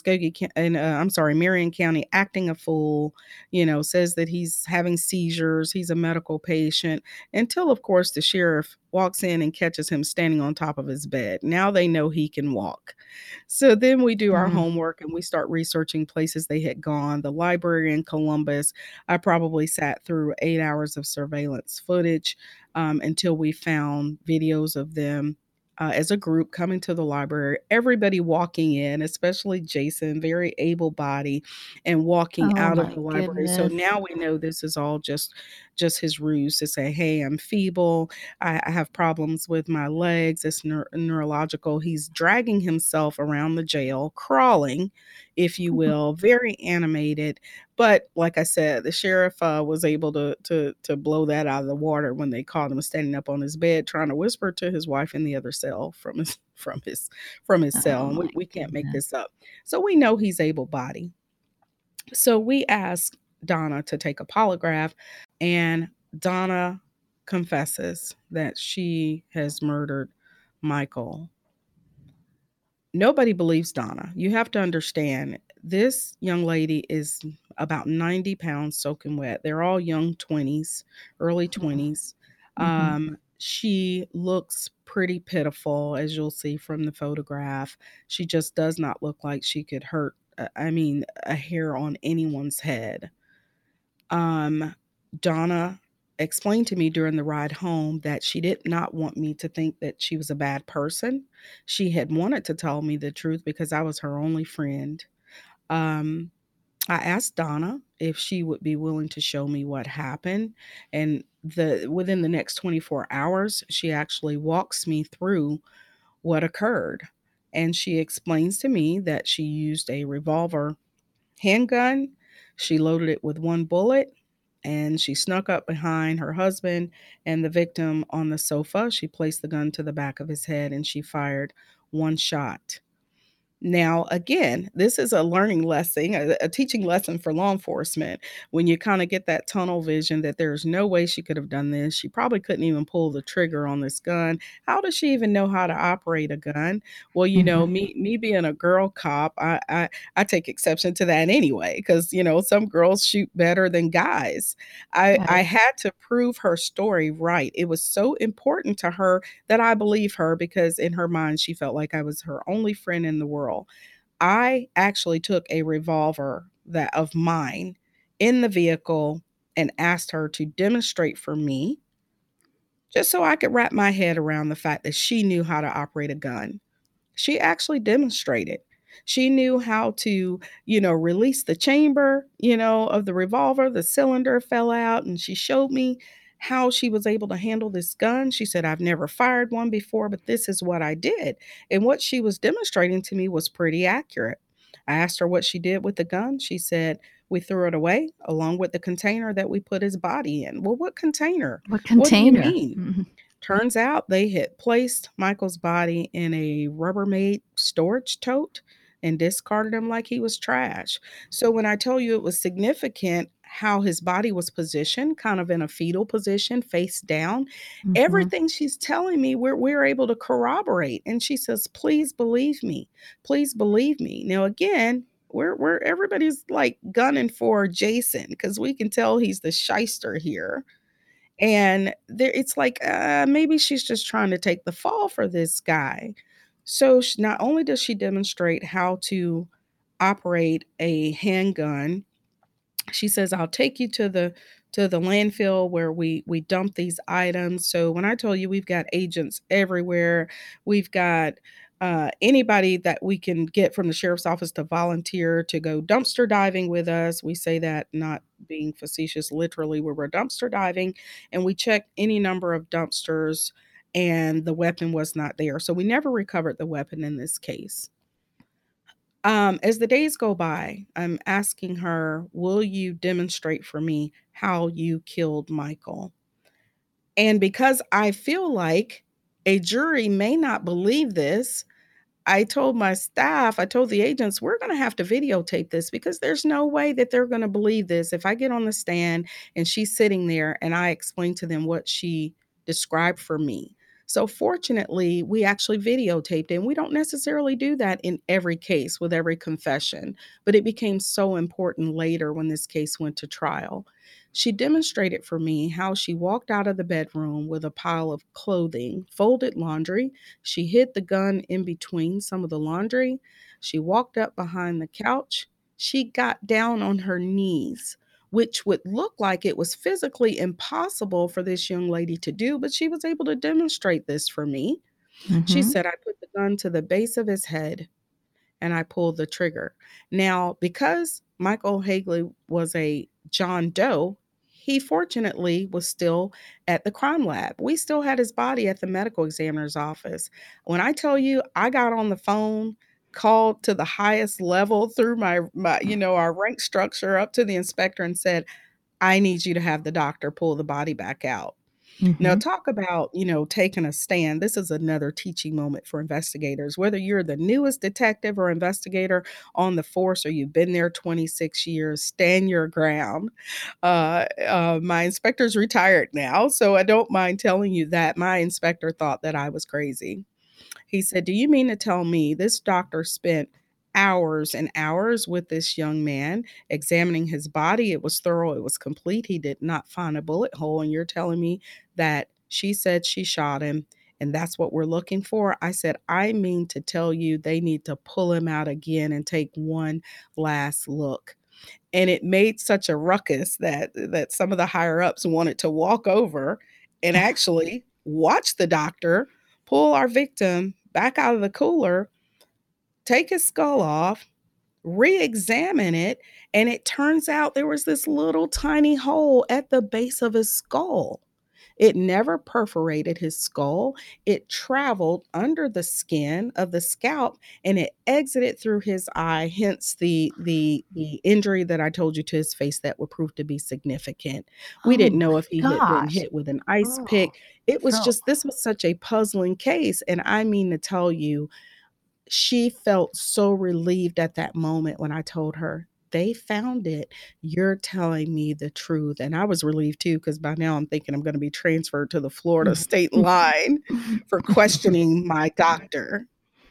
Marion County, acting a fool. Says that he's having seizures. He's a medical patient. Until, of course, the sheriff walks in and catches him standing on top of his bed. Now they know he can walk. So then we do our homework and we start researching places they had gone. The library in Columbus. I probably sat through 8 hours of surveillance footage until we found videos of them as a group coming to the library, everybody walking in, especially Jason, very able-bodied, and walking Oh out of my the library. So goodness. now we know this is all just his ruse to say, hey, I'm feeble. I have problems with my legs. It's neurological. He's dragging himself around the jail, crawling, if you will, very animated. But like I said, the sheriff was able to blow that out of the water when they caught him standing up on his bed trying to whisper to his wife in the other cell from his Oh cell. And my we can't make goodness. this up. So we know he's able-bodied. So we asked Donna to take a polygraph, and Donna confesses that she has murdered Michael. Nobody believes Donna. You have to understand, this young lady is about 90 pounds soaking wet. They're all young 20s, early 20s. She looks pretty pitiful, as you'll see from the photograph. She just does not look like she could hurt, a hair on anyone's head. Donna explained to me during the ride home that she did not want me to think that she was a bad person. She had wanted to tell me the truth because I was her only friend. Um, I asked Donna if she would be willing to show me what happened, and within the next 24 hours, she actually walks me through what occurred. And she explains to me that she used a revolver handgun. She loaded it with one bullet, and she snuck up behind her husband and the victim on the sofa. She placed the gun to the back of his head and she fired one shot. Now, again, this is a learning lesson, a teaching lesson for law enforcement. When you kind of get that tunnel vision that there's no way she could have done this. She probably couldn't even pull the trigger on this gun. How does she even know how to operate a gun? Well, me being a girl cop, I take exception to that anyway, because some girls shoot better than guys. I Right. had to prove her story right. It was so important to her that I believe her, because in her mind, she felt like I was her only friend in the world. I actually took a revolver that of mine in the vehicle and asked her to demonstrate for me, just so I could wrap my head around the fact that she knew how to operate a gun. She actually demonstrated. She knew how to, release the chamber, of the revolver. The cylinder fell out, and she showed me how she was able to handle this gun. She said, I've never fired one before, but this is what I did. And what she was demonstrating to me was pretty accurate. I asked her what she did with the gun. She said, we threw it away along with the container that we put his body in. Well, what container? What What do you container? mean? Turns out they had placed Michael's body in a Rubbermaid storage tote and discarded him like he was trash. So when I tell you it was significant how his body was positioned, kind of in a fetal position, face down. Mm-hmm. Everything she's telling me, we're able to corroborate. And she says, please believe me. Please believe me. Now, again, we're everybody's like gunning for Jason because we can tell he's the shyster here. And there, it's like maybe she's just trying to take the fall for this guy. So not only does she demonstrate how to operate a handgun, she says, I'll take you to the landfill where we dump these items. So when I tell you we've got agents everywhere, we've got anybody that we can get from the sheriff's office to volunteer to go dumpster diving with us. We say that not being facetious, literally, where we're dumpster diving, and we checked any number of dumpsters and the weapon was not there. So we never recovered the weapon in this case. As the days go by, I'm asking her, will you demonstrate for me how you killed Michael? And because I feel like a jury may not believe this, I told my staff, I told the agents, we're going to have to videotape this because there's no way that they're going to believe this. If I get on the stand and she's sitting there and I explain to them what she described for me. So fortunately, we actually videotaped it. And we don't necessarily do that in every case with every confession, but it became so important later when this case went to trial. She demonstrated for me how she walked out of the bedroom with a pile of clothing, folded laundry. She hid the gun in between some of the laundry. She walked up behind the couch. She got down on her knees, which would look like it was physically impossible for this young lady to do, but she was able to demonstrate this for me. She Mm-hmm. said, I put the gun to the base of his head and I pulled the trigger. Now, because Michael Hagley was a John Doe, he fortunately was still at the crime lab. We still had his body at the medical examiner's office. When I tell you, I got on the phone, called to the highest level through my our rank structure up to the inspector and said, I need you to have the doctor pull the body back out. Now, Mm-hmm. talk about, taking a stand. This is another teaching moment for investigators. Whether you're the newest detective or investigator on the force or you've been there 26 years, stand your ground. My inspector's retired now, so I don't mind telling you that my inspector thought that I was crazy. He said, do you mean to tell me this doctor spent hours and hours with this young man examining his body? It was thorough, it was complete. He did not find a bullet hole. And you're telling me that she said she shot him and that's what we're looking for? I said, I mean to tell you they need to pull him out again and take one last look. And it made such a ruckus that some of the higher ups wanted to walk over and actually watch the doctor pull our victim back out of the cooler, take his skull off, re-examine it, and it turns out there was this little tiny hole at the base of his skull. It never perforated his skull. It traveled under the skin of the scalp and it exited through his eye, hence the injury that I told you to his face that would prove to be significant. We Oh didn't my know if he had been gosh. hit with an ice Oh. pick. It was So just this was such a puzzling case. And I mean to tell you, she felt so relieved at that moment when I told her, they found it. You're telling me the truth. And I was relieved too, because by now I'm thinking I'm going to be transferred to the Florida state line for questioning my doctor.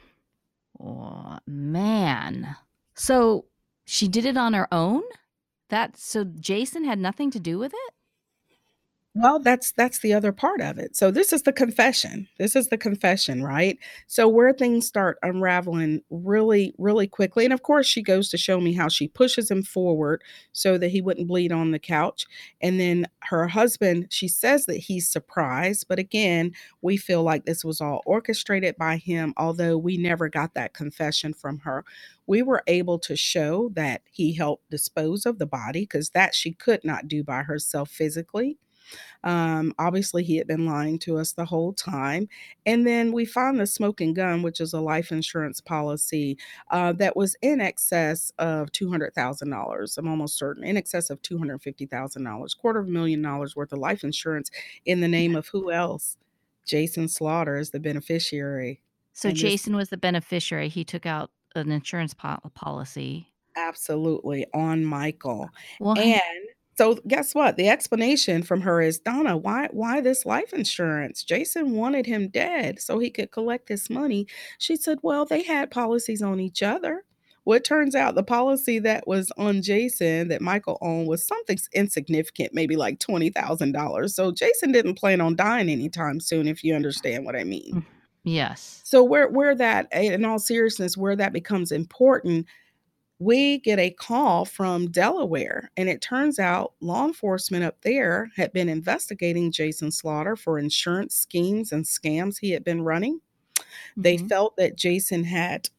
Oh, man. So she did it on her own? So Jason had nothing to do with it? Well, that's the other part of it. So this is the confession. This is the confession, right? So where things start unraveling really, really quickly. And of course, she goes to show me how she pushes him forward so that he wouldn't bleed on the couch. And then her husband, she says that he's surprised. But again, we feel like this was all orchestrated by him, although we never got that confession from her. We were able to show that he helped dispose of the body because that she could not do by herself physically. Obviously, he had been lying to us the whole time. And then we found the smoking gun, which is a life insurance policy that was in excess of $200,000. I'm almost certain, in excess of $250,000, $250,000 worth of life insurance in the name of who else? Jason Slaughter is the beneficiary. So And this Jason was the beneficiary. He took out an insurance policy. absolutely on Michael. Well, And So guess what? The explanation from her is, Donna, why this life insurance? Jason wanted him dead so he could collect his money. She said, well, they had policies on each other. Well, it turns out the policy that was on Jason that Michael owned was something insignificant, maybe like $20,000. So Jason didn't plan on dying anytime soon, if you understand what I mean. Mm, yes. So where that, in all seriousness, where that becomes important, we get a call from Delaware, and it turns out law enforcement up there had been investigating Jason Slaughter for insurance schemes and scams he had been running. They Mhm. felt that Jason had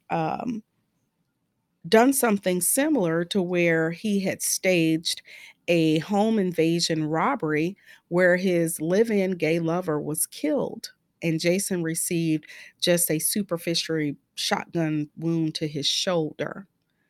done something similar to where he had staged a home invasion robbery where his live-in gay lover was killed, and Jason received just a superficial shotgun wound to his shoulder.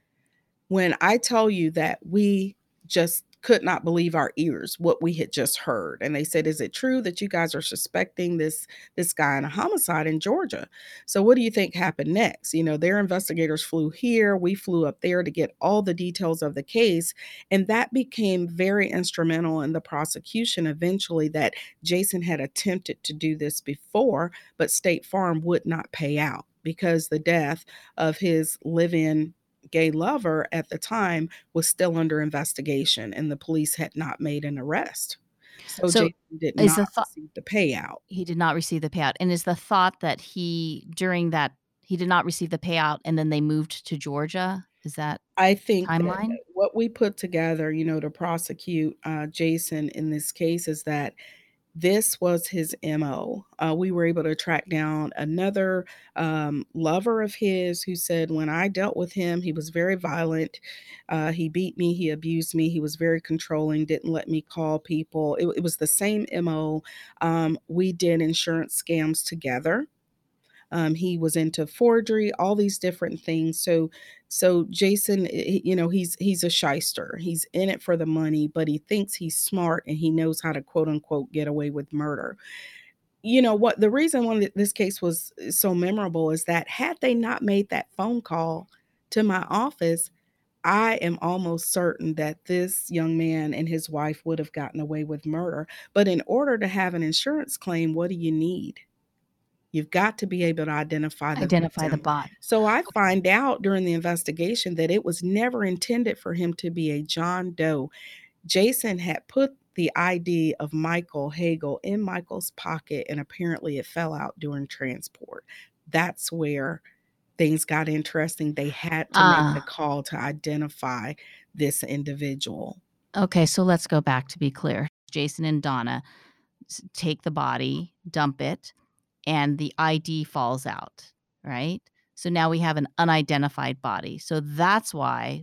When I tell you that we just could not believe our ears, what we had just heard. And they said, "Is it true that you guys are suspecting this guy in a homicide in Georgia?" So what do you think happened next? You know, their investigators flew here, we flew up there to get all the details of the case, and that became very instrumental in the prosecution eventually, that Jason had attempted to do this before, but State Farm would not pay out because the death of his live-in gay lover at the time was still under investigation and the police had not made an arrest. So So Jason did is not the thought receive the payout. he did not receive the payout, and is the thought that during that he did not receive the payout and then they moved to Georgia? Is that I the think that timeline? what we put together, to prosecute Jason in this case is that this was his MO. We were able to track down another lover of his who said, when I dealt with him, he was very violent. He beat me, he abused me, he was very controlling, didn't let me call people. It was the same MO. We did insurance scams together. He was into forgery, all these different things. So Jason, he's a shyster. He's in it for the money, but he thinks he's smart and he knows how to quote unquote get away with murder. You know what? The reason why this case was so memorable is that had they not made that phone call to my office, I am almost certain that this young man and his wife would have gotten away with murder. But in order to have an insurance claim, what do you need? You've got to be able to identify the Identify the victim. body. So I find out during the investigation that it was never intended for him to be a John Doe. Jason had put the ID of Michael Hagel in Michael's pocket, and apparently it fell out during transport. That's where things got interesting. They had to make the Ah, call to identify this individual. okay, so let's go back to be clear. Jason and Donna take the body, dump it, and the ID falls out, right? So now we have an unidentified body. So that's why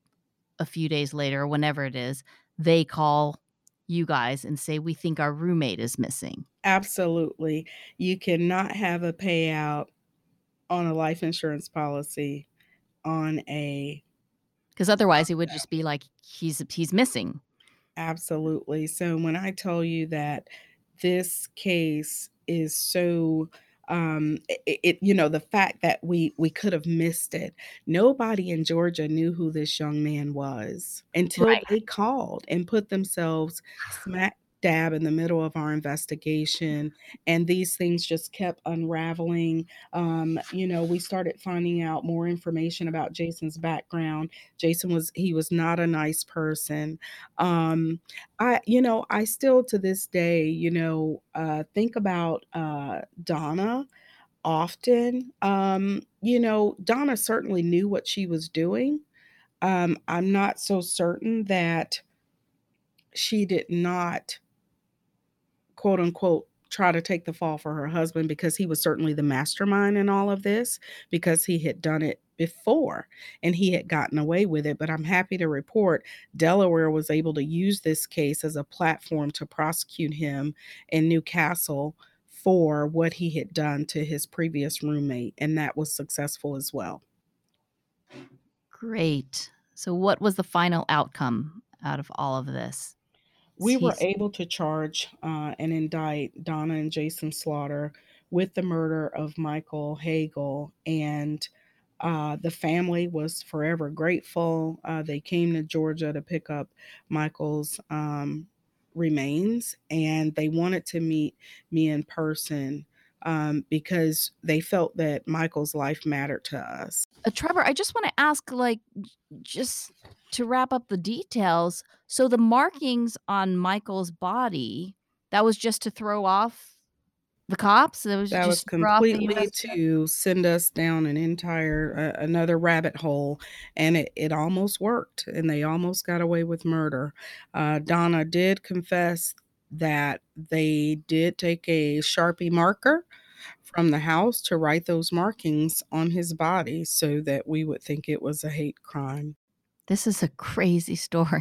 a few days later, whenever it is, they call you guys and say, "We think our roommate is missing." Absolutely. You cannot have a payout on a life insurance policy on a Because otherwise, it would suspect. just be like, he's missing. Absolutely. So when I tell you that this case is so the fact that we could have missed it. Nobody in Georgia knew who this young man was until Right. they called and put themselves smack dab in the middle of our investigation, and these things just kept unraveling. We started finding out more information about Jason's background. He was not a nice person. I still to this day, think about Donna often. Donna certainly knew what she was doing. I'm not so certain that she did not, quote unquote, try to take the fall for her husband, because he was certainly the mastermind in all of this, because he had done it before and he had gotten away with it. But I'm happy to report Delaware was able to use this case as a platform to prosecute him in Newcastle for what he had done to his previous roommate, and that was successful as well. Great. So what was the final outcome out of all of this? We were He's able to charge and indict Donna and Jason Slaughter with the murder of Michael Hagel, and The family was forever grateful. They came to Georgia to pick up Michael's remains, and they wanted to meet me in person because they felt that Michael's life mattered to us. Trevor, I just want to ask, like, just to wrap up the details. So the markings on Michael's body, that was just to throw off the cops? That was That was just to throw off the completely investigation? to send us down an entire another rabbit hole, and it almost worked, and they almost got away with murder. Donna did confess that they did take a Sharpie marker from the house to write those markings on his body so that we would think it was a hate crime. This is a crazy story.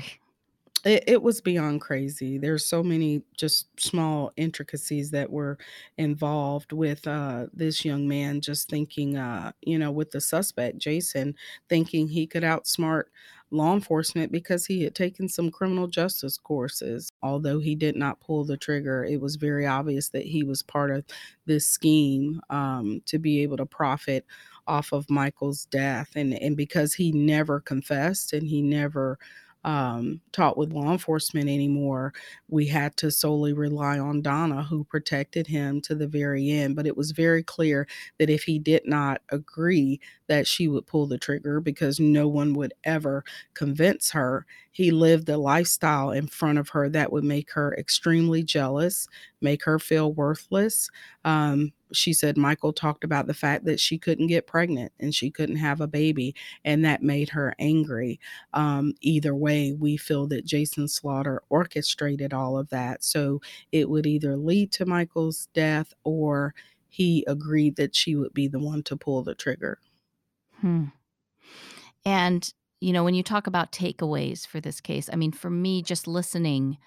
It was beyond crazy. There's so many just small intricacies that were involved with, this young man just thinking, with the suspect, Jason, thinking he could outsmart law enforcement because he had taken some criminal justice courses. Although he did not pull the trigger, it was very obvious that he was part of this scheme, to be able to profit off of Michael's death. And because he never confessed and he never taught with law enforcement anymore. We had to solely rely on Donna, who protected him to the very end. But it was very clear that if he did not agree, that she would pull the trigger because no one would ever convince her. He lived a lifestyle in front of her that would make her extremely jealous, make her feel worthless. She said Michael talked about the fact that she couldn't get pregnant and she couldn't have a baby, and that made her angry. Either way, we feel that Jason Slaughter orchestrated all of that. So it would either lead to Michael's death or he agreed that she would be the one to pull the trigger. Hmm. And, when you talk about takeaways for this case, I mean, for me, just listening,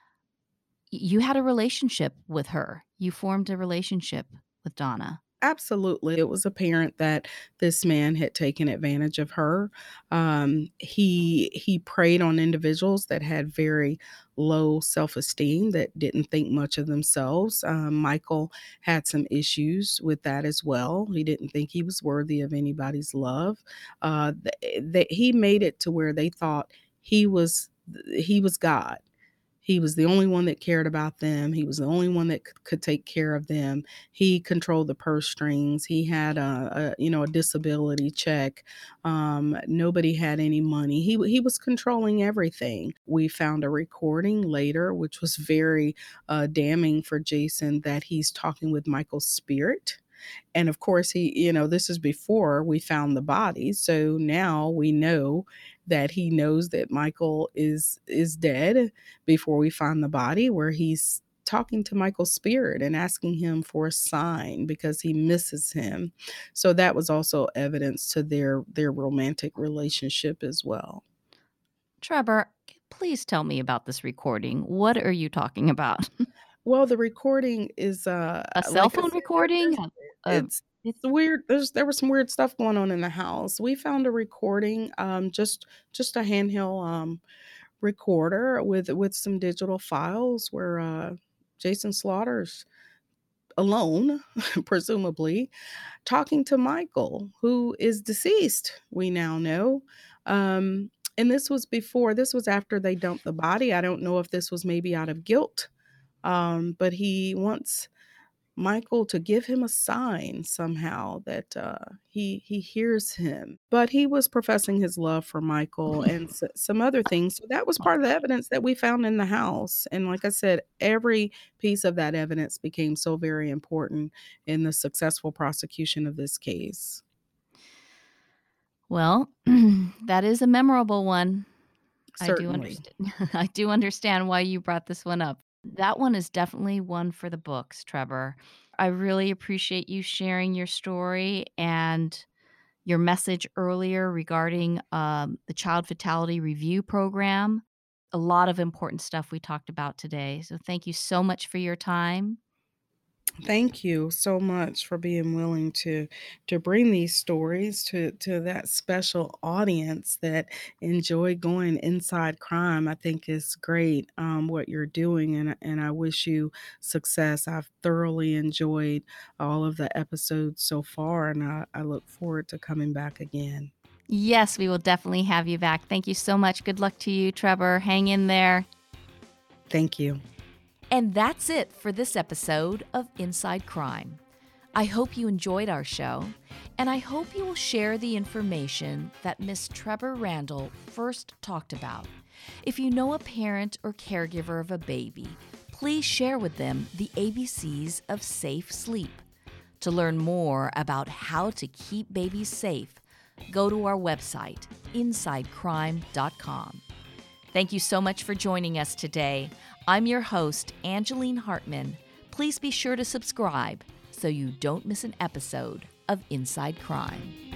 you had a relationship with her. You formed a relationship with Donna. Absolutely. It was apparent that this man had taken advantage of her. He preyed on individuals that had very low self-esteem, that didn't think much of themselves. Michael had some issues with that as well. He didn't think he was worthy of anybody's love. He made it to where they thought he was God. He was the only one that cared about them. He was the only one that could take care of them. He controlled the purse strings. He had a disability check. Nobody had any money. He was controlling everything. We found a recording later, which was very damning for Jason, that he's talking with Michael's spirit. And of course, this is before we found the body. So now we know that he knows that Michael is dead before we find the body, where he's talking to Michael's spirit and asking him for a sign because he misses him. So that was also evidence to their romantic relationship as well. Trevor, please tell me about this recording. What are you talking about? Well, the recording is A cell like I phone said, recording? Uh, it's weird. There was some weird stuff going on in the house. We found a recording, just a handheld recorder with some digital files where Jason Slaughter's alone, presumably, talking to Michael, who is deceased, we now know. And this was after they dumped the body. I don't know if this was maybe out of guilt, but he wants Michael to give him a sign somehow that he hears him. But he was professing his love for Michael and some other things. So that was part of the evidence that we found in the house. And like I said, every piece of that evidence became so very important in the successful prosecution of this case. Well, that is a memorable one. I do Certainly. understand. I do understand why you brought this one up. That one is definitely one for the books, Trevor. I really appreciate you sharing your story and your message earlier regarding the Child Fatality Review Program. A lot of important stuff we talked about today. So thank you so much for your time. Thank you so much for being willing to bring these stories to that special audience that enjoy going inside crime. I think is great what you're doing, and I wish you success. I've thoroughly enjoyed all of the episodes so far, and I look forward to coming back again. Yes, we will definitely have you back. Thank you so much. Good luck to you, Trevor. Hang in there. Thank you. And that's it for this episode of Inside Crime. I hope you enjoyed our show, and I hope you will share the information that Miss Trevor Randall first talked about. If you know a parent or caregiver of a baby, please share with them the ABCs of safe sleep. To learn more about how to keep babies safe, go to our website, insidecrime.com. Thank you so much for joining us today. I'm your host, Angeline Hartman. Please be sure to subscribe so you don't miss an episode of Inside Crime.